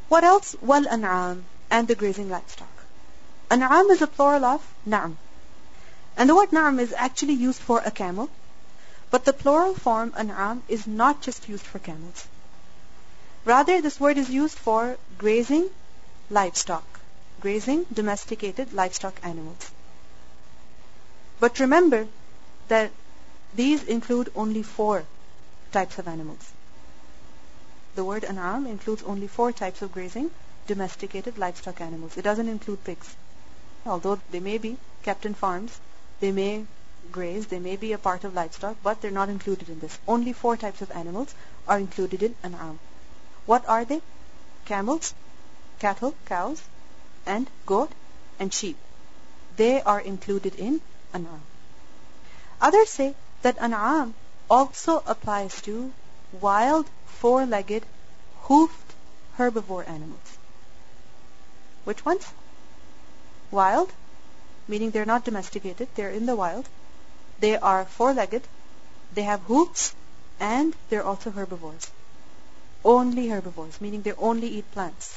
What else? Wal an'am, and the grazing livestock. An'am is a plural of na'am. And the word na'am is actually used for a camel, but the plural form an'am is not just used for camels. Rather, this word is used for grazing livestock, grazing domesticated livestock animals. But remember that these include only 4 types of animals. The word an'am includes only 4 types of grazing domesticated livestock animals. It doesn't include pigs. Although they may be kept in farms, they may graze, they may be a part of livestock, but they're not included in this. Only 4 types of animals are included in an'am. What are they? Camels, cattle, cows, and goat, and sheep. They are included in an'am. Others say that an'am also applies to wild, 4-legged, hoofed herbivore animals. Which ones? Wild, meaning they're not domesticated, they're in the wild. They are 4-legged, they have hoofs, and they're also herbivores. Only herbivores, meaning they only eat plants.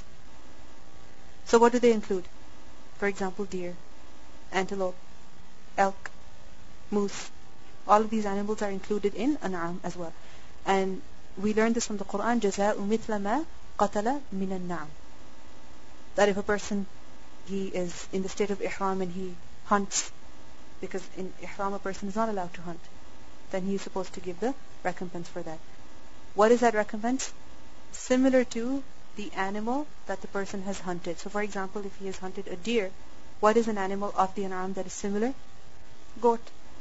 So what do they include? For example, deer, antelope, elk, moose. All of these animals are included in an'am as well. And we learned this from the Quran, جَزَاءُ مِثْلَ مَا قَتَلَ مِنَ النَّعَمِ. That if a person, he is in the state of ihram and he hunts, because in ihram a person is not allowed to hunt, then he is supposed to give the recompense for that. What is that recompense? Similar to the animal that the person has hunted. So for example, if he has hunted a deer, what is an animal of the an'am that is similar? Goat.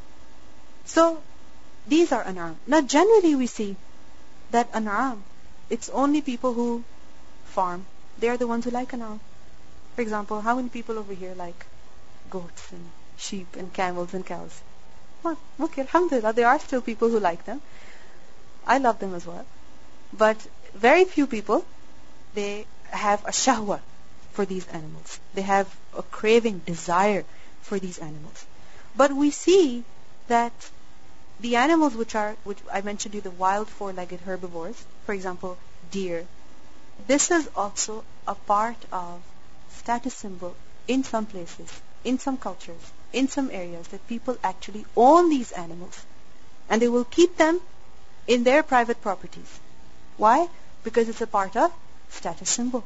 So these are an'am. Now generally we see that an'am, it's only people who farm. They are the ones who like an'am. For example, how many people over here like goats and sheep and camels and cows? Well, okay, alhamdulillah, there are still people who like them. I love them as well. But very few people, they have a shahwa for these animals. They have a craving, desire for these animals. But we see that the animals which I mentioned to you, the wild 4-legged herbivores, for example, deer, this is also a part of status symbol in some places, in some cultures, in some areas, that people actually own these animals and they will keep them in their private properties. Why? Because it's a part of status symbol.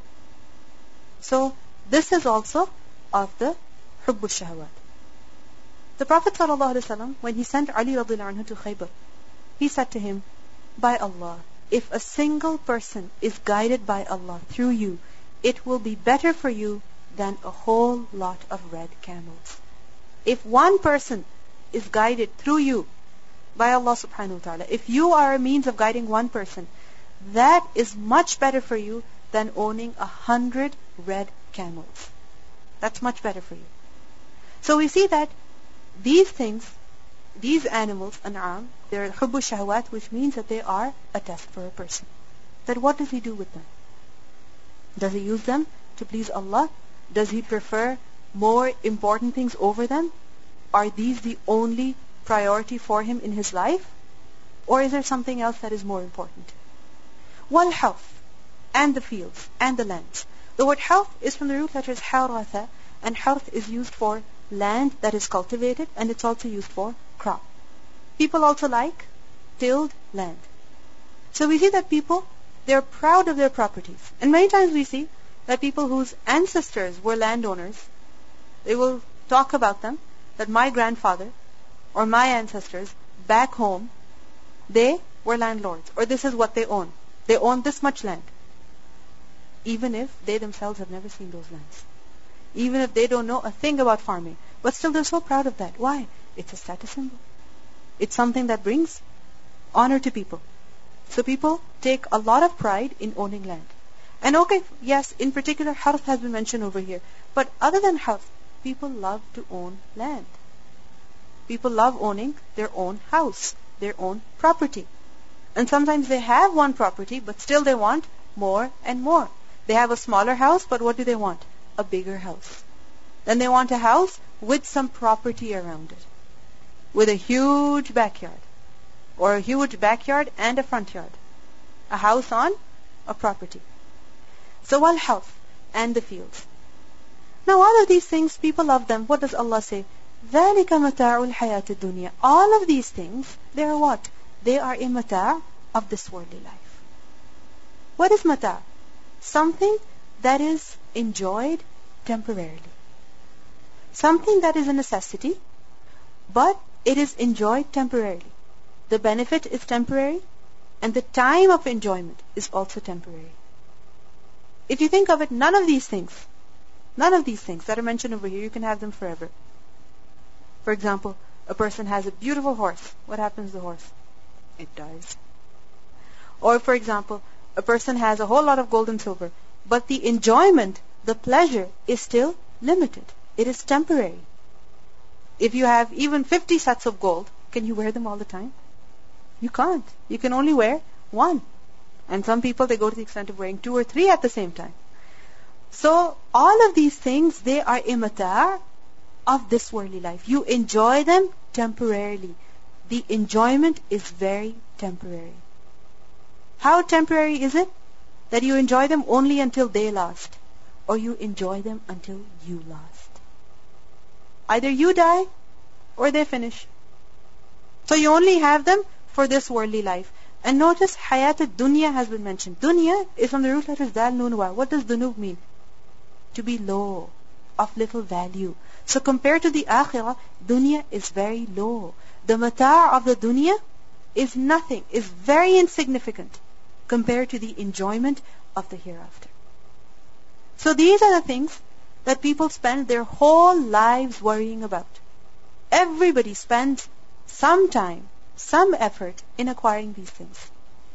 So this is also of the hubbu shahwat. The Prophet ﷺ, when he sent Ali radiallahu anhu to Khaybar, he said to him, by Allah, if a single person is guided by Allah through you, it will be better for you than a whole lot of red camels. If one person is guided through you by Allah subhanahu wa ta'ala, if you are a means of guiding one person, that is much better for you than owning 100 red camels. That's much better for you. So we see that these things, these animals, an'am, they're hubbu shahwat, which means that they are a test for a person. That what does he do with them? Does he use them to please Allah? Does he prefer more important things over them? Are these the only priority for him in his life? Or is there something else that is more important? Wal health, and the fields, and the lands. The word health is from the root letters haratha, and health is used for land that is cultivated, and it's also used for crop. People also like tilled land. So we see that people, they're proud of their properties. And many times we see that people whose ancestors were landowners, they will talk about them, that my grandfather or my ancestors back home, they were landlords, or this is what they own. They own this much land. Even if they themselves have never seen those lands. Even if they don't know a thing about farming. But still they're so proud of that. Why? It's a status symbol. It's something that brings honor to people. So people take a lot of pride in owning land. And okay, yes, in particular, harth has been mentioned over here. But other than harth, people love to own land. People love owning their own house, their own property. And sometimes they have one property, but still they want more and more. They have a smaller house, but what do they want? A bigger house. Then they want a house with some property around it, with a huge backyard, or a huge backyard and a front yard. A house on a property. So wal health and the fields. Now all of these things, people love them. What does Allah say? ذَلِكَ مَتَاعُ الْحَيَاةِ الدُّنْيَا. All of these things, they are what? They are a mata' of this worldly life. What is mata'? Something that is enjoyed temporarily. Something that is a necessity, but it is enjoyed temporarily. The benefit is temporary, and the time of enjoyment is also temporary. If you think of it, none of these things that are mentioned over here, you can have them forever. For example, a person has a beautiful horse. What happens to the horse? It dies. Or for example, a person has a whole lot of gold and silver, but the enjoyment, the pleasure is still limited. It is temporary. If you have even 50 sets of gold, can you wear them all the time? You can't. You can only wear one. And some people, they go to the extent of wearing 2 or 3 at the same time. So all of these things, they are a mata' of this worldly life. You enjoy them temporarily. The enjoyment is very temporary. How temporary is it? That you enjoy them only until they last, or you enjoy them until you last. Either you die or they finish. So you only have them for this worldly life. And notice hayat ad-dunya has been mentioned. Dunya is from the root letters dal, nun, wa. What does dunub mean? To be low, of little value. So compared to the akhirah, dunya is very low. The mata' of the dunya is nothing, is very insignificant compared to the enjoyment of the hereafter. So these are the things that people spend their whole lives worrying about. Everybody spends some time, some effort in acquiring these things.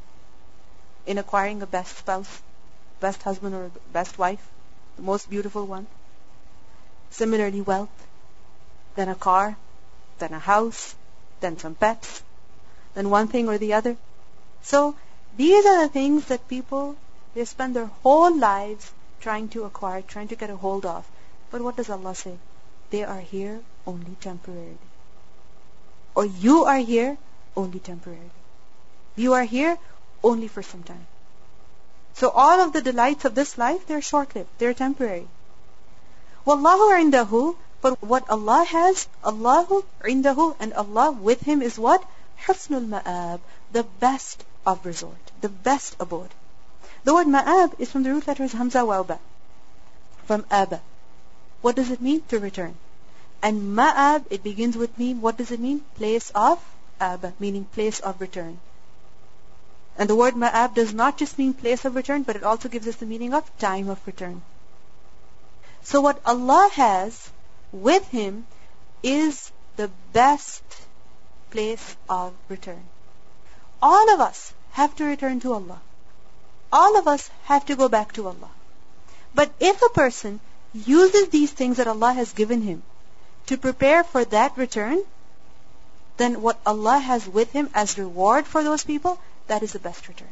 In acquiring a best spouse, best husband or best wife, the most beautiful one. Similarly, wealth, then a car, then a house, then some pets, then one thing or the other. So these are the things that people, they spend their whole lives trying to acquire, trying to get a hold of. But what does Allah say? They are here only temporarily. Or you are here only temporarily. You are here only for some time. So all of the delights of this life, they're short-lived, they're temporary. Wallahu indahu, but what Allah has, Allahu indahu, and Allah with Him is what? Husnul ma'ab, the best of resort, the best abode. The word ma'ab is from the root letters hamza wa ba, from aba. What does it mean? To return. And ma'ab, it begins with me. What does it mean? Place of aba, meaning place of return. And the word ma'ab does not just mean place of return, but it also gives us the meaning of time of return. So what Allah has with Him is the best place of return. All of us have to return to Allah. All of us have to go back to Allah. But if a person uses these things that Allah has given him to prepare for that return, then what Allah has with Him as reward for those people, that is the best return.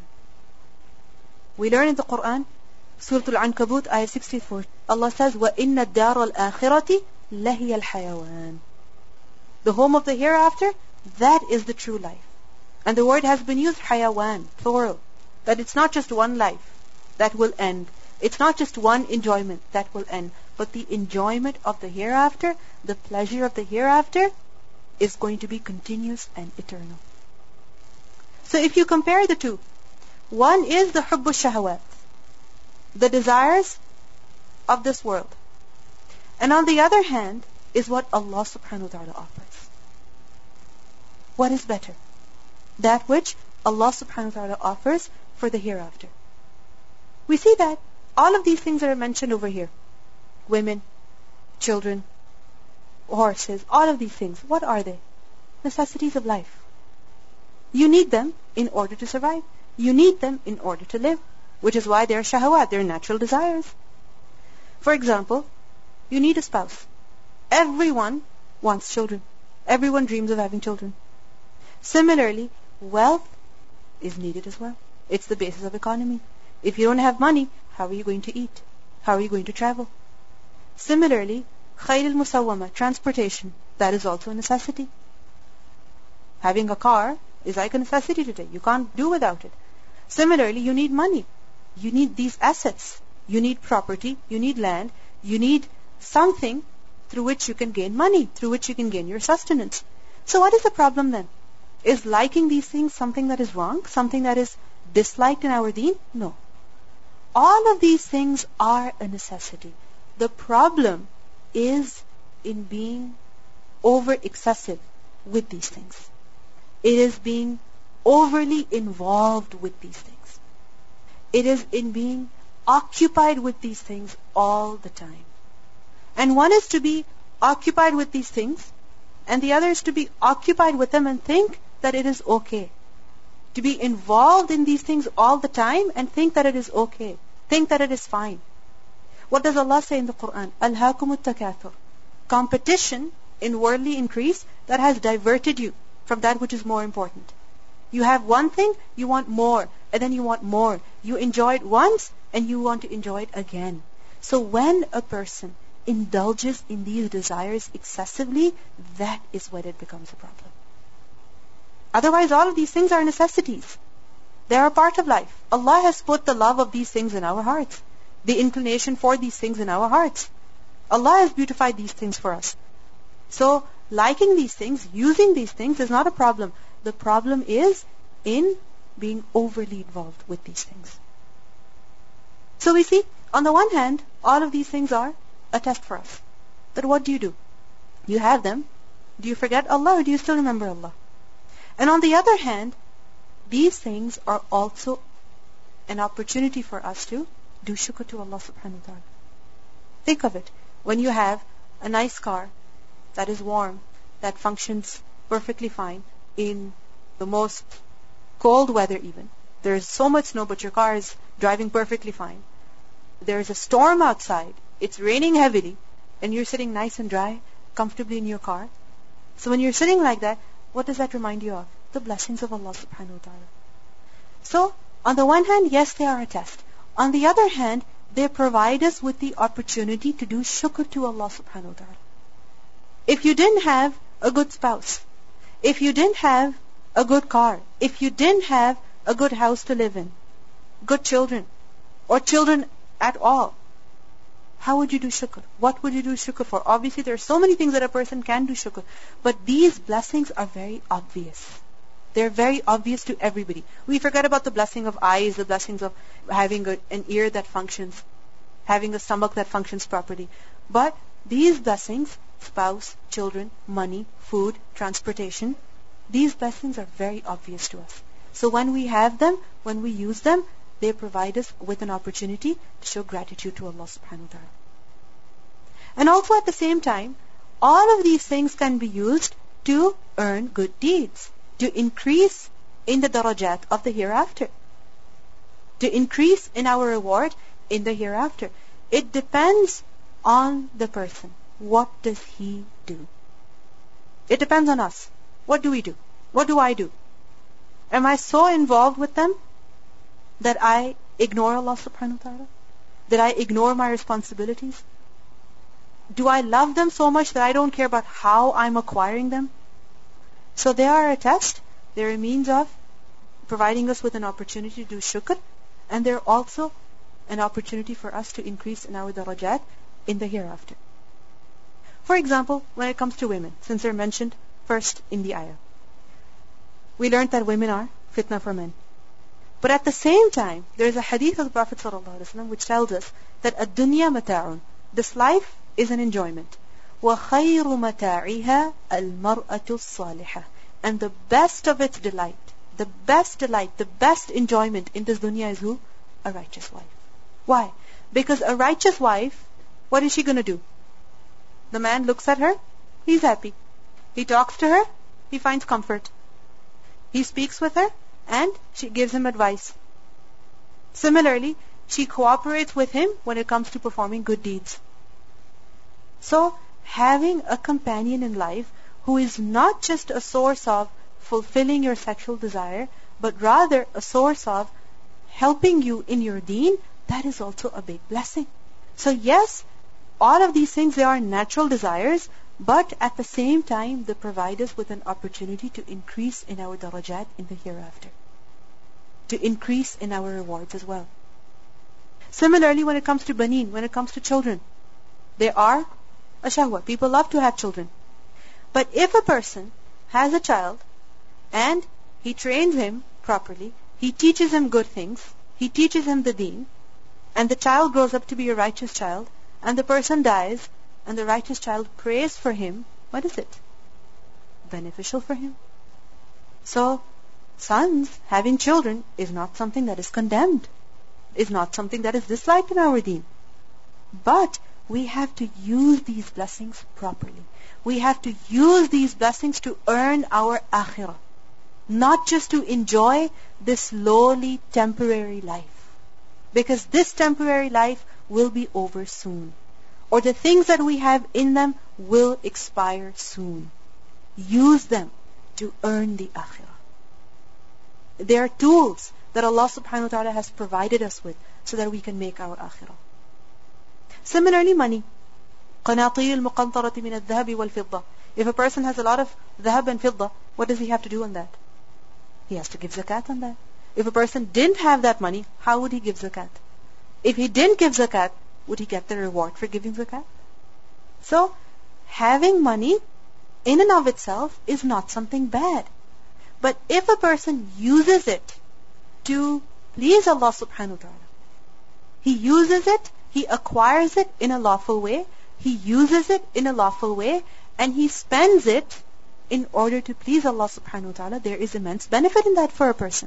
We learn in the Quran, Surah Al-Ankabut, ayah 64, Allah says, وَإِنَّ الدَّارَ الْآخِرَةِ لَهِيَ الْحَيَوَانِ. The home of the hereafter, that is the true life. And the word has been used, hayawan, plural. That it's not just one life that will end. It's not just one enjoyment that will end. But the enjoyment of the hereafter, the pleasure of the hereafter, is going to be continuous and eternal. So if you compare the two, one is the hubbu shahawat, the desires of this world. And on the other hand is what Allah subhanahu wa ta'ala offers. What is better? That which Allah subhanahu wa ta'ala offers for the hereafter. We see that all of these things that are mentioned over here, women, children, horses, all of these things, what are they? Necessities of life. You need them in order to survive. You need them in order to live, which is why they're shahawat, they're natural desires. For example, you need a spouse. Everyone wants children. Everyone dreams of having children. Similarly, wealth is needed as well. It's the basis of economy. If you don't have money, how are you going to eat? How are you going to travel? Similarly, khayl al-musawwama, transportation, that is also a necessity. Having a car is like a necessity today. You can't do without it. Similarly, you need money. You need these assets You need property, you need land, you need something through which you can gain money, through which you can gain your sustenance. So what is the problem then? Is liking these things something that is wrong, something that is disliked in our deen? No. All of these things are a necessity. The problem is in being over excessive with these things. It is being overly involved with these things. It is in being occupied with these things all the time. And one is to be occupied with these things, and the other is to be occupied with them and think that it is okay. To be involved in these things all the time and think that it is okay. Think that it is fine. What does Allah say in the Quran? Alhaakumut takathur. Competition in worldly increase that has diverted you from that which is more important. You have one thing, you want more, and then you want more. You enjoy it once, and you want to enjoy it again. So when a person indulges in these desires excessively, that is when it becomes a problem. Otherwise, all of these things are necessities. They are a part of life. Allah has put the love of these things in our hearts, the inclination for these things in our hearts. Allah has beautified these things for us. So, liking these things, using these things is not a problem. The problem is in being overly involved with these things. So we see, on the one hand, all of these things are a test for us. But what do? You have them. Do you forget Allah or do you still remember Allah? And on the other hand, these things are also an opportunity for us to do shukr to Allah subhanahu wa ta'ala. Think of it. When you have a nice car that is warm, that functions perfectly fine in the most cold weather even. There is so much snow, but your car is driving perfectly fine. There is a storm outside. It's raining heavily, and you're sitting nice and dry, comfortably in your car. So when you're sitting like that, what does that remind you of? The blessings of Allah subhanahu wa ta'ala. So, on the one hand, yes, they are a test. On the other hand, they provide us with the opportunity to do shukr to Allah subhanahu wa ta'ala. If you didn't have a good spouse, if you didn't have a good car, if you didn't have a good house to live in, good children, or children at all, how would you do shukr? What would you do shukr for? Obviously, there are so many things that a person can do shukr, but these blessings are very obvious. They're very obvious to everybody. We forget about the blessing of eyes, the blessings of having an ear that functions, having a stomach that functions properly. But these blessings, spouse, children, money, food, transportation, these blessings are very obvious to us. So when we have them, when we use them, they provide us with an opportunity to show gratitude to Allah subhanahu wa ta'ala. And also at the same time, all of these things can be used to earn good deeds, to increase in the darajat of the hereafter, to increase in our reward in the hereafter. It depends on the person. What does he do? It depends on us. What do we do? What do I do? Am I so involved with them that I ignore Allah subhanahu wa ta'ala? That I ignore my responsibilities? Do I love them so much that I don't care about how I'm acquiring them? So they are a test. They're a means of providing us with an opportunity to do shukr, and they're also an opportunity for us to increase in our darajat in the hereafter. For example, when it comes to women, since they're mentioned first in the ayah, we learned that women are fitna for men. But at the same time, there is a hadith of the Prophet ﷺ which tells us that ad-dunya mata'un, this life is an enjoyment. وَخَيْرُ مَتَاعِهَا الْمَرْأَةُ الصَّالِحَةُ, and the best of its delight, the best enjoyment in this dunya is who? A righteous wife. Why? Because a righteous wife, what is she going to do? The man looks at her, he's happy. He talks to her, he finds comfort. He speaks with her, and she gives him advice. Similarly, she cooperates with him when it comes to performing good deeds. So, having a companion in life who is not just a source of fulfilling your sexual desire, but rather a source of helping you in your deen, that is also a big blessing. So yes, all of these things, they are natural desires, but at the same time, they provide us with an opportunity to increase in our darajat in the hereafter, to increase in our rewards as well. Similarly, when it comes to baneen, when it comes to children, they are a shahwa. People love to have children. But if a person has a child and he trains him properly, he teaches him good things, he teaches him the deen, and the child grows up to be a righteous child, and the person dies, and the righteous child prays for him, what is it? Beneficial for him. So, sons having children is not something that is condemned, is not something that is disliked in our deen. But we have to use these blessings properly. We have to use these blessings to earn our akhirah, not just to enjoy this lowly temporary life. Because this temporary life will be over soon. Or the things that we have in them will expire soon. Use them to earn the akhirah. They are tools that Allah subhanahu wa ta'ala has provided us with so that we can make our akhirah. Similarly, money. قَنَاطِيرِ الْمُقَنْطَرَةِ مِنَ الذَّهَبِ وَالْفِضَّةِ. If a person has a lot of dhahab and fidda, what does he have to do on that? He has to give zakat on that. If a person didn't have that money, how would he give zakat? If he didn't give zakat, would he get the reward for giving zakat? So, having money in and of itself is not something bad. But if a person uses it to please Allah subhanahu wa ta'ala, he uses it, he acquires it in a lawful way, he uses it in a lawful way, and he spends it in order to please Allah subhanahu wa ta'ala, there is immense benefit in that for a person.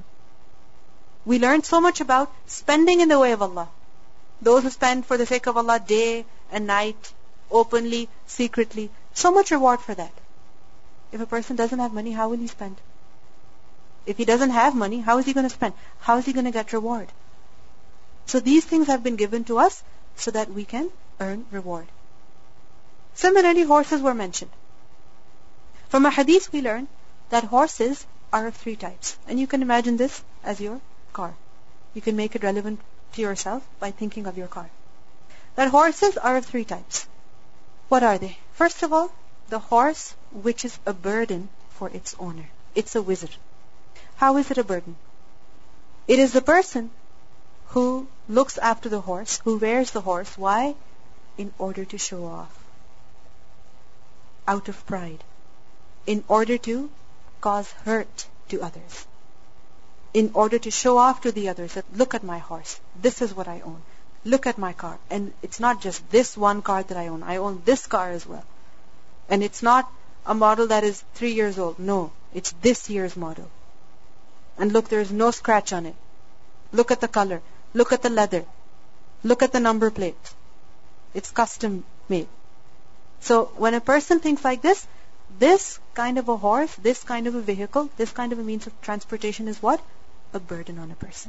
We learned so much about spending in the way of Allah. Those who spend for the sake of Allah day and night, openly, secretly, so much reward for that. If a person doesn't have money, how will he spend? If he doesn't have money, how is he going to spend? How is he going to get reward? So these things have been given to us so that we can earn reward. Similarly, horses were mentioned. From a hadith we learn that horses are of three types. And you can imagine this as your car. You can make it relevant to yourself by thinking of your car. That horses are of three types. What are they? First of all, the horse which is a burden for its owner. It's a wizard. How is it a burden? It is the person who looks after the horse, who wears the horse. Why? In order to show off. Out of pride. In order to cause hurt to others. In order to show off to the others that, look at my horse. This is what I own. Look at my car. And it's not just this one car that I own. I own this car as well. And it's not a model that is 3 years old. No, it's this year's model. And look, there's no scratch on it. Look at the color. Look at the leather. Look at the number plate. It's custom made. So when a person thinks like this kind of a horse, this kind of a vehicle, this kind of a means of transportation is what? A burden on a person.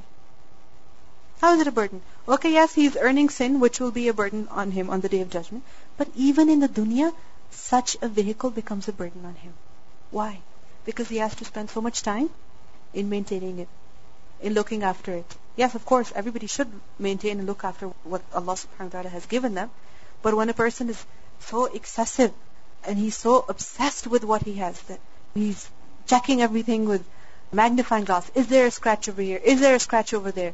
How is it a burden? Okay, yes, he is earning sin, which will be a burden on him on the Day of Judgment. But even in the dunya, such a vehicle becomes a burden on him. Why? Because he has to spend so much time in maintaining it, in looking after it. Yes, of course, everybody should maintain and look after what Allah subhanahu wa ta'ala has given them. But when a person is so excessive and he's so obsessed with what he has that he's checking everything with magnifying glass. Is there a scratch over here? Is there a scratch over there?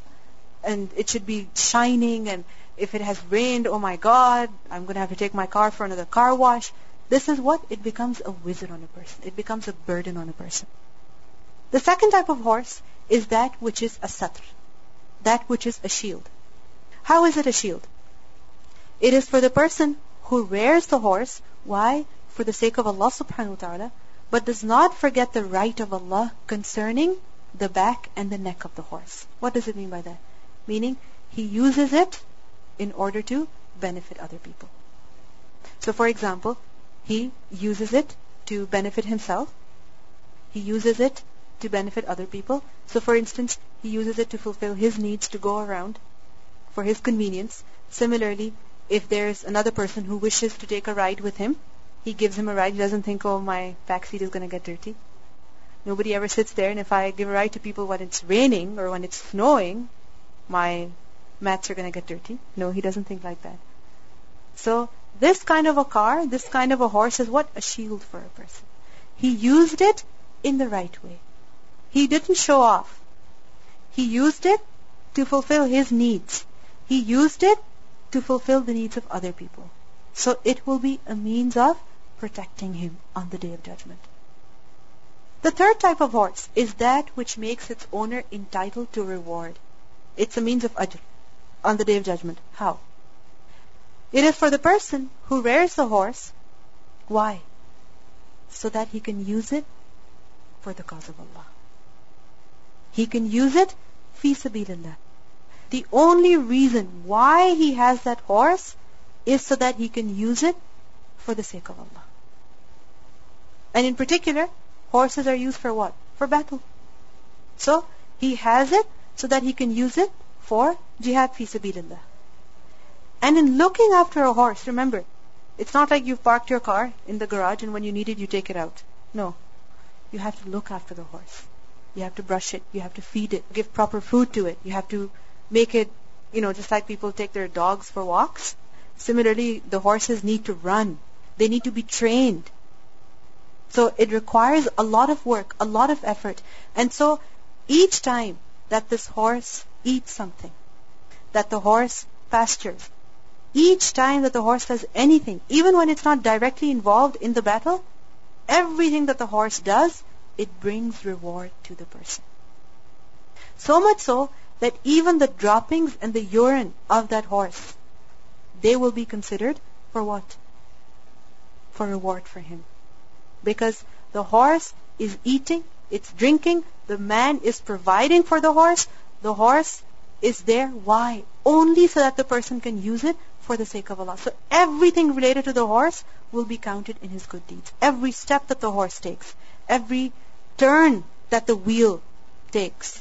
And it should be shining, and if it has rained, oh my God, I'm going to have to take my car for another car wash. This is what? It becomes a wizard on a person. It becomes a burden on a person. The second type of horse is that which is a satr, that which is a shield. How is it a shield? It is for the person who wears the horse. Why? For the sake of Allah subhanahu wa ta'ala, but does not forget the right of Allah concerning the back and the neck of the horse. What does it mean by that? Meaning, he uses it in order to benefit other people. So for example, he uses it to benefit himself. He uses it to benefit other people. So for instance, he uses it to fulfill his needs to go around for his convenience. Similarly, if there's another person who wishes to take a ride with him, he gives him a ride. He doesn't think, oh, my back seat is going to get dirty. Nobody ever sits there, and if I give a ride to people when it's raining or when it's snowing, my mats are going to get dirty. No, he doesn't think like that. So this kind of a car, this kind of a horse is what? A shield for a person. He used it in the right way. He didn't show off. He used it to fulfill his needs. he used it to fulfill the needs of other people. So it will be a means of protecting him on the Day of Judgment. The third type of horse is that which makes its owner entitled to reward. It's a means of ajr on the Day of Judgment. How? It is for the person who rears the horse. Why? So that he can use it for the cause of Allah. He can use it fi sabilillah. The only reason why he has that horse is so that he can use it for the sake of Allah. And in particular, horses are used for what? For battle. So he has it so that he can use it for jihad fi sabilillah. And in looking after a horse, remember, it's not like you've parked your car in the garage and when you need it, you take it out. No. You have to look after the horse. You have to brush it. You have to feed it. Give proper food to it. You have to make it, just like people take their dogs for walks. Similarly, the horses need to run. They need to be trained. So it requires a lot of work, a lot of effort. And so each time that this horse eats something, that the horse pastures, each time that the horse does anything, even when it's not directly involved in the battle, everything that the horse does, it brings reward to the person. So much so that even the droppings and the urine of that horse, they will be considered for what? For reward for him. Because the horse is eating, it's drinking, the man is providing for the horse is there. Why? Only so that the person can use it for the sake of Allah. So everything related to the horse will be counted in his good deeds. Every step that the horse takes, every turn that the wheel takes,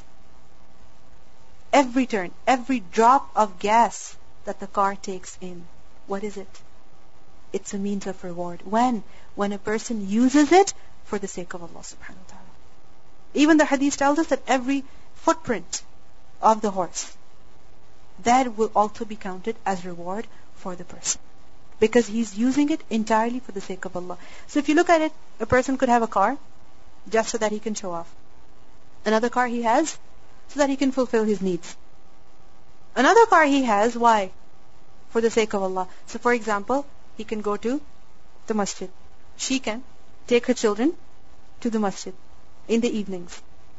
every turn, every drop of gas that the car takes in, what is it? It's a means of reward. When? When a person uses it for the sake of Allah subhanahu wa ta'ala. Even the hadith tells us that every footprint of the horse, that will also be counted as reward for the person. Because he's using it entirely for the sake of Allah. So if you look at it, a person could have a car just so that he can show off. Another car he has so that he can fulfill his needs. Another car he has, why? For the sake of Allah. So for example, he can go to the masjid. She can take her children to the masjid in the evenings.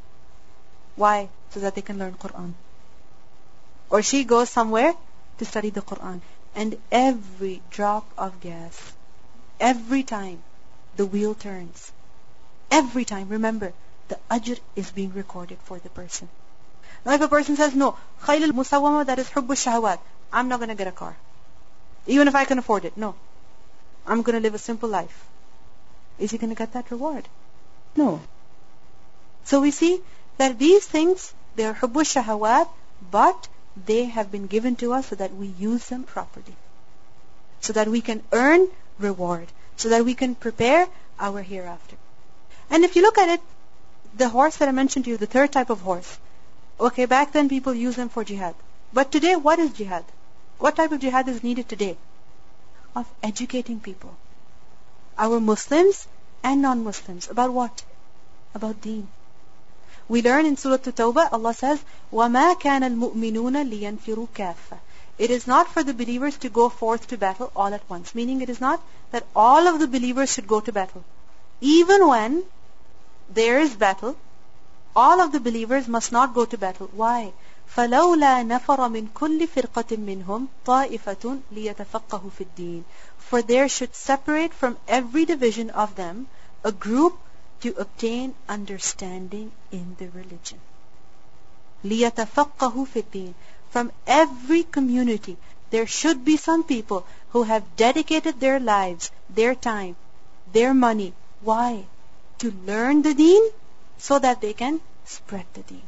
Why? So that they can learn Quran. Or she goes somewhere to study the Quran. And every drop of gas, every time the wheel turns, every time, remember, the ajr is being recorded for the person. Now if a person says, no, khayl al-musawwama, that is hubb al-shahawat, I'm not going to get a car. Even if I can afford it, no. I'm going to live a simple life. Is he going to get that reward? No. So we see that these things, they are hubb al-shahawat, but they have been given to us so that we use them properly. So that we can earn reward. So that we can prepare our hereafter. And if you look at it, the horse that I mentioned to you, the third type of horse. Okay, back then people used them for jihad. But today, what is jihad? What type of jihad is needed today? Of educating people. Our Muslims and non-Muslims. About what? About deen. We learn in Surah At-Tawbah, Allah says, وَمَا كَانَ الْمُؤْمِنُونَ لِيَنْفِرُوا كَافَّةً. It is not for the believers to go forth to battle all at once. Meaning it is not that all of the believers should go to battle. Even when there is battle, all of the believers must not go to battle. Why? فَلَوْلَا نَفَرَ مِنْ كُلِّ فِرْقَةٍ مِّنْهُمْ طَائِفَةٌ لِيَتَفَقَّهُ فِي الدِّينِ. For there should separate from every division of them a group to obtain understanding in the religion. لِيَتَفَقَّهُ فِي الدِّينِ. From every community, there should be some people who have dedicated their lives, their time, their money. Why? To learn the deen so that they can spread the deen.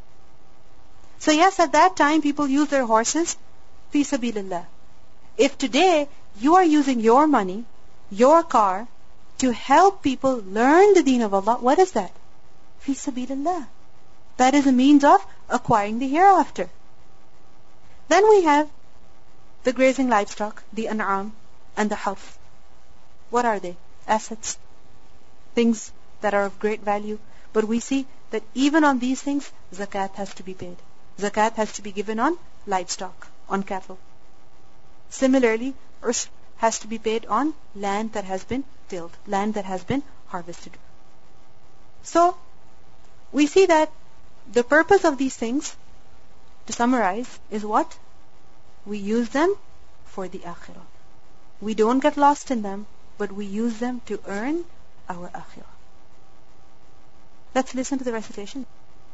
So yes, at that time people use their horses fi sabilillah. If today you are using your money, your car, to help people learn the deen of Allah, what is that? Fi sabilillah. That is a means of acquiring the hereafter. Then we have the grazing livestock, the an'am and the harf. What are they? Assets. Things that are of great value. But we see that even on these things, zakat has to be paid. Zakat has to be given on livestock, on cattle. Similarly, ushur has to be paid on land that has been tilled, land that has been harvested. So, we see that the purpose of these things, to summarize, is what? We use them for the akhirah. We don't get lost in them, but we use them to earn our akhirah. Let's listen to the recitation.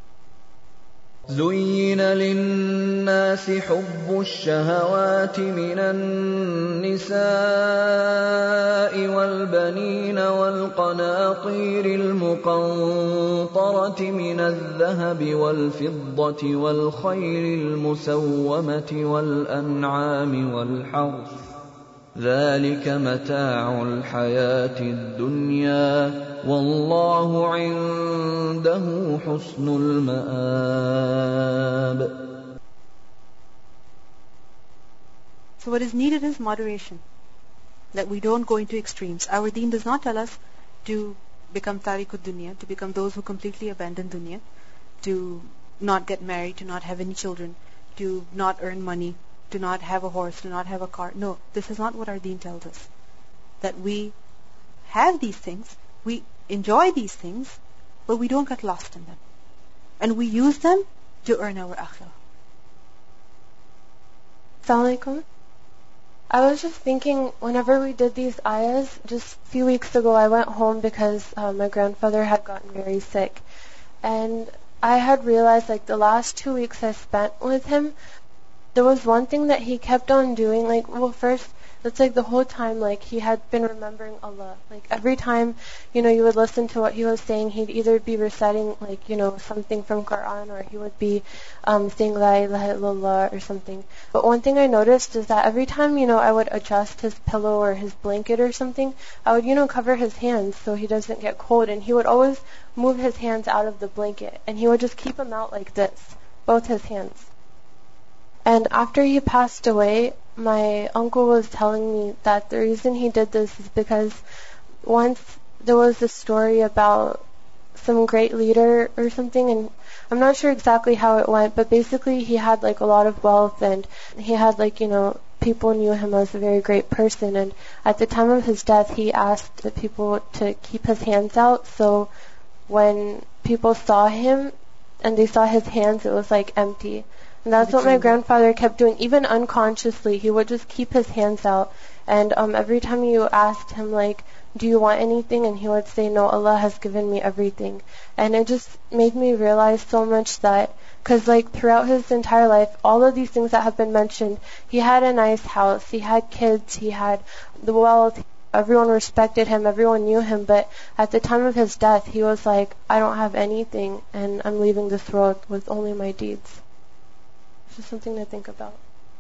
زين للناس حب الشهوات من النساء والبنين والقناطير المقنطرة من الذهب والفضة والخيل المسومة والأنعام والحرث ذلك متاع الحياة الدنيا والله عنده حسن المآب. So what is needed is moderation, that we don't go into extremes. Our deen does not tell us to become tariqud dunya, to become those who completely abandon dunya, to not get married, to not have any children, to not earn money, to not have a horse, to not have a car. No, this is not what our deen tells us. That we have these things, we enjoy these things, but we don't get lost in them. And we use them to earn our akhirah. Assalamu alaikum. I was just thinking, whenever we did these ayahs, just a few weeks ago I went home because my grandfather had gotten very sick. And I had realized, like, the last 2 weeks I spent with him, there was one thing that he kept on doing, like, well, first, it's like the whole time, like, he had been remembering Allah. Like, every time, you would listen to what he was saying, he'd either be reciting, like, something from Quran, or he would be saying La ilaha illallah or something. But one thing I noticed is that every time, I would adjust his pillow or his blanket or something, I would, cover his hands so he doesn't get cold, and he would always move his hands out of the blanket, and he would just keep them out like this, both his hands. And after he passed away, my uncle was telling me that the reason he did this is because once there was a story about some great leader or something, and I'm not sure exactly how it went, but basically he had, like, a lot of wealth, and he had, like, people knew him as a very great person, and at the time of his death he asked the people to keep his hands out, so when people saw him and they saw his hands, it was like empty. And that's what my grandfather kept doing. Even unconsciously, he would just keep his hands out. And every time you asked him, like, do you want anything? And he would say, no, Allah has given me everything. And it just made me realize so much that, because, like, throughout his entire life, all of these things that have been mentioned, he had a nice house, he had kids, he had the wealth, everyone respected him, everyone knew him, but at the time of his death, he was like, I don't have anything, and I'm leaving this world with only my deeds. Just something to think about.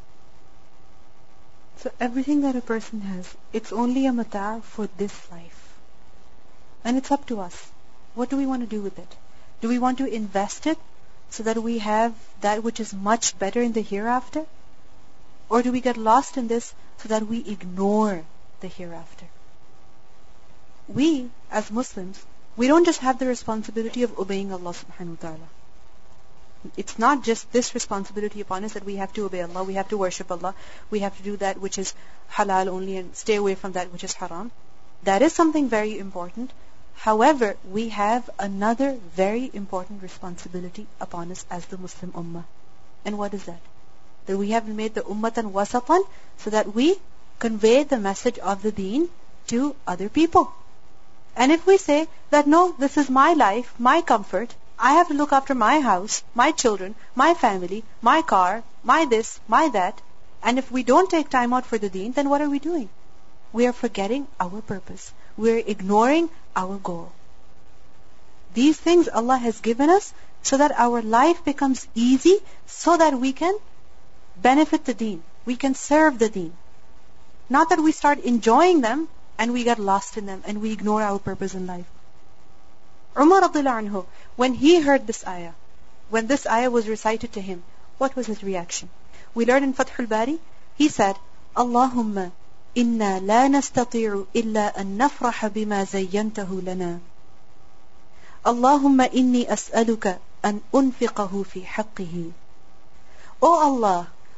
So everything that a person has, it's only a mata' for this life. And it's up to us. What do we want to do with it? Do we want to invest it so that we have that which is much better in the hereafter? Or do we get lost in this so that we ignore the hereafter? We, as Muslims, we don't just have the responsibility of obeying Allah subhanahu wa ta'ala. It's not just this responsibility upon us that we have to obey Allah, we have to worship Allah, we have to do that which is halal only and stay away from that which is haram. That is something very important. However, we have another very important responsibility upon us as the Muslim Ummah. And what is that? That we have made the Ummatan Wasatan so that we convey the message of the deen to other people. And if we say that no, this is my life, my comfort, I have to look after my house, my children, my family, my car, my this, my that, and if we don't take time out for the deen, then what are we doing? We are forgetting our purpose. We are ignoring our goal. These things Allah has given us so that our life becomes easy, so that we can benefit the deen. We can serve the deen. Not that we start enjoying them and we get lost in them and we ignore our purpose in life. Umar radiallahu anhu, when he heard this ayah, when this ayah was recited to him, what was his reaction? We learn in Fathul Bari, he said, Allahumma inna la nastati'u illa an nafraha bima zayyantahu lana. Allahumma inni as'aluka an unfiqahu fi haqqihi. O Allah,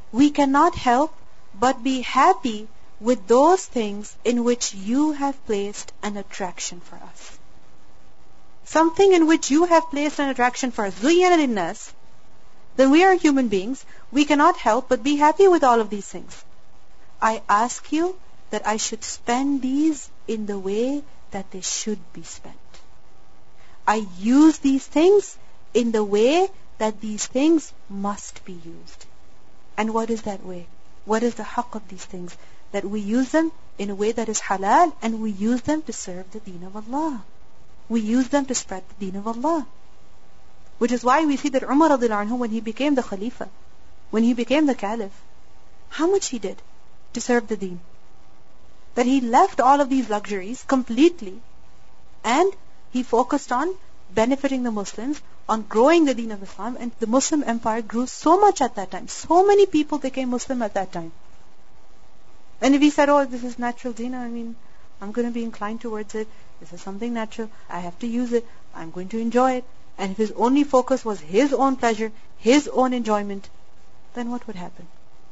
we cannot help but be happy with those things in which you have placed an attraction for us. Something in which you have placed an attraction for us. زُيِّنَ لِلنَّاسِ. Then we are human beings. We cannot help but be happy with all of these things. I ask you that I should spend these in the way that they should be spent. I use these things in the way that these things must be used. And what is that way? What is the haqq of these things? That we use them in a way that is halal, and we use them to serve the deen of Allah. We use them to spread the deen of Allah. Which is why we see that Umar radiallahu anhu, when he became the Khalifa, when he became the Caliph, how much he did to serve the deen. That he left all of these luxuries completely, and he focused on benefiting the Muslims, on growing the deen of Islam, and the Muslim empire grew so much at that time. So many people became Muslim at that time. And if he said, oh, this is natural deen, I'm going to be inclined towards it. This is something natural. I have to use it. I'm going to enjoy it. And if his only focus was his own pleasure, his own enjoyment, then what would happen?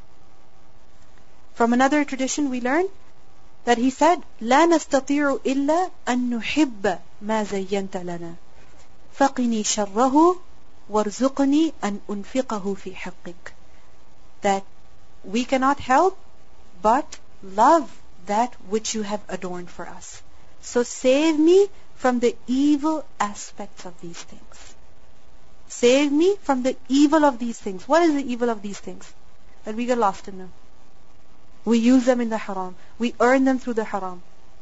From another tradition we learn that he said, لا نستطيع إلا أن نحب ما زينت لنا فقني شره وارزقني أن أنفقه في حقك. That we cannot help but love that which you have adorned for us. So save me from the evil aspects of these things. Save me from the evil of these things. What is the evil of these things? That we get lost in them. We use them in the haram. We earn them through the haram.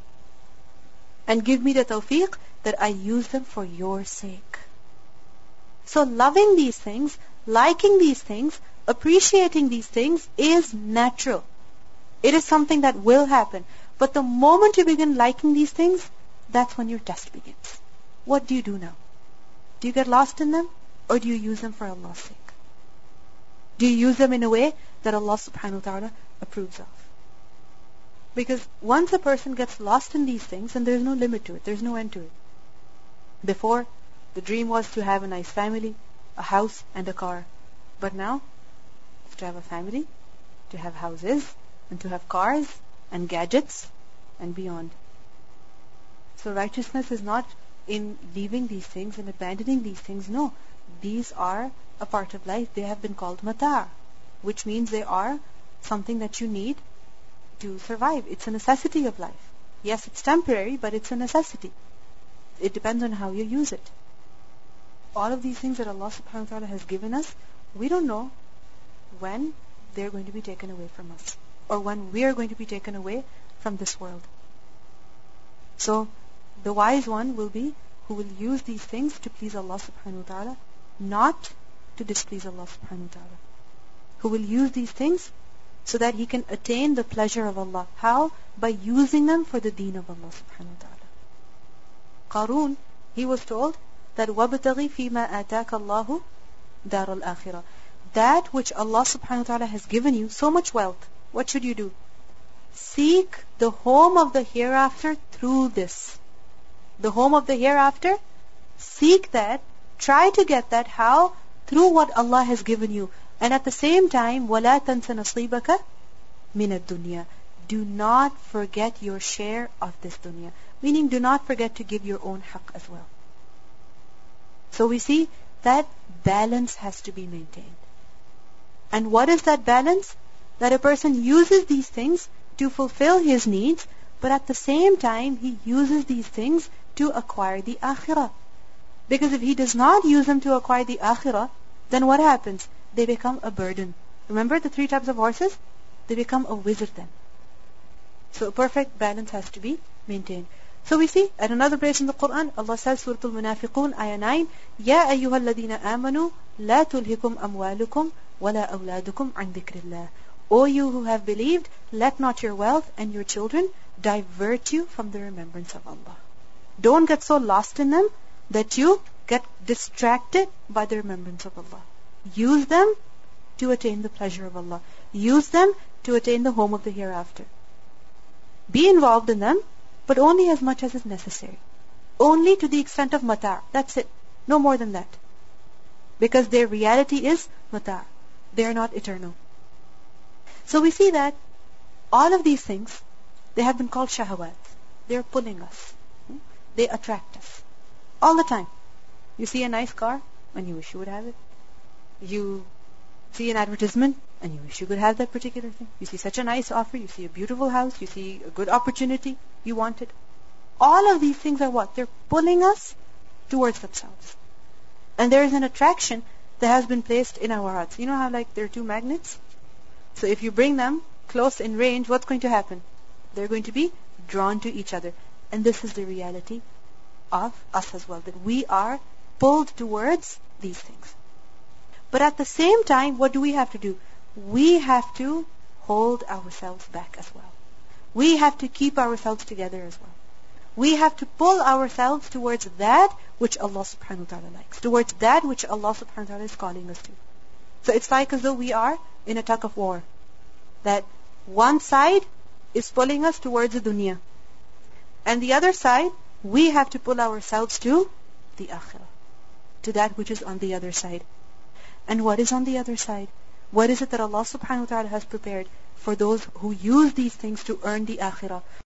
And give me the tawfiq that I use them for your sake. So loving these things, liking these things, appreciating these things is natural. It is something that will happen. But the moment you begin liking these things, that's when your test begins. What do you do now? Do you get lost in them? Or do you use them for Allah's sake? Do you use them in a way that Allah subhanahu wa ta'ala approves of? Because once a person gets lost in these things, then there's no limit to it. There's no end to it. Before, the dream was to have a nice family, a house and a car. But now, it's to have a family, to have houses, and to have cars and gadgets and beyond. So righteousness is not in leaving these things and abandoning these things. No, these are a part of life. They have been called mata', which means they are something that you need to survive. It's a necessity of life. Yes, it's temporary, but it's a necessity. It depends on how you use it. All of these things that Allah subhanahu wa ta'ala has given us, we don't know when they're going to be taken away from us, or when we are going to be taken away from this world. So the wise one will be who will use these things to please Allah subhanahu wa ta'ala, not to displease Allah subhanahu wa ta'ala. Who will use these things so that he can attain the pleasure of Allah. How? By using them for the deen of Allah subhanahu wa ta'ala. Qarun, he was told that وَابْتَغِي فِي مَا آتَاكَ اللَّهُ دَارَ الْآخِرَةِ. That which Allah subhanahu wa ta'ala has given you, so much wealth, what should you do? Seek the home of the hereafter through this. The home of the hereafter, seek that, try to get that. How? Through what Allah has given you. And at the same time, وَلَا تَنْسَ نَصِيبَكَ مِنَ الدُّنْيَا. Do not forget your share of this dunya. Meaning, do not forget to give your own haqq as well. So we see that balance has to be maintained. And what is that balance? That a person uses these things to fulfill his needs, but at the same time, he uses these things to acquire the akhirah. Because if he does not use them to acquire the akhirah, then what happens? They become a burden. Remember the 3 types of horses? They become a wizard then. So a perfect balance has to be maintained. So we see at another place in the Quran, Allah says, Surah Al-Munafiqun, Ayah 9, Ya ayyuha alladhina amanu, la tulhikum amwalukum, wala awladukum an dhikrillah. O you who have believed, let not your wealth and your children divert you from the remembrance of Allah. Don't get so lost in them that you get distracted by the remembrance of Allah. Use them to attain the pleasure of Allah. Use them to attain the home of the hereafter. Be involved in them, but only as much as is necessary. Only to the extent of mata'. That's it. No more than that. Because their reality is mata'. They are not eternal. So we see that all of these things, they have been called shahawat. They're pulling us. They attract us. All the time. You see a nice car and you wish you would have it. You see an advertisement and you wish you could have that particular thing. You see such a nice offer. You see a beautiful house. You see a good opportunity. You want it. All of these things are what? They're pulling us towards themselves. And there is an attraction that has been placed in our hearts. You know how like there are two magnets? So if you bring them close in range, what's going to happen? They're going to be drawn to each other. And this is the reality of us as well, that we are pulled towards these things. But at the same time, what do we have to do? We have to hold ourselves back as well. We have to keep ourselves together as well. We have to pull ourselves towards that which Allah subhanahu wa ta'ala likes, towards that which Allah subhanahu wa ta'ala is calling us to. So it's like as though we are in a tug of war. That one side is pulling us towards the dunya. And the other side, we have to pull ourselves to the akhirah, to that which is on the other side. And what is on the other side? What is it that Allah subhanahu wa ta'ala has prepared for those who use these things to earn the akhirah?